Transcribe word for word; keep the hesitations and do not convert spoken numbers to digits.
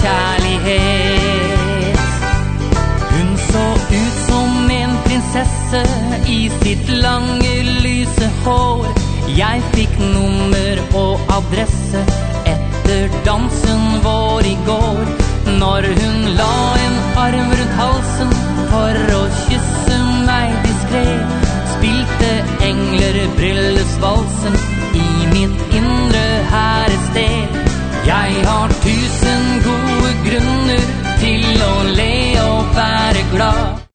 kjærlighet. Hun så ut som en prinsesse i sitt lange lyse hår. Jeg fikk nummer og av